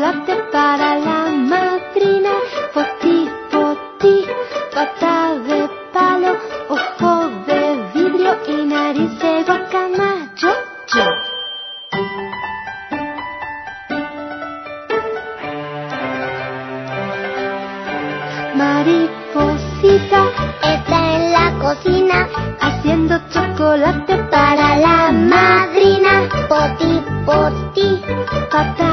chocolate para la madrina. Poti, poti, pata de palo, ojo de vidrio y nariz de guacamayo. Yo. Mariposita Está en la cocina haciendo chocolate para la madrina. Poti, poti, pata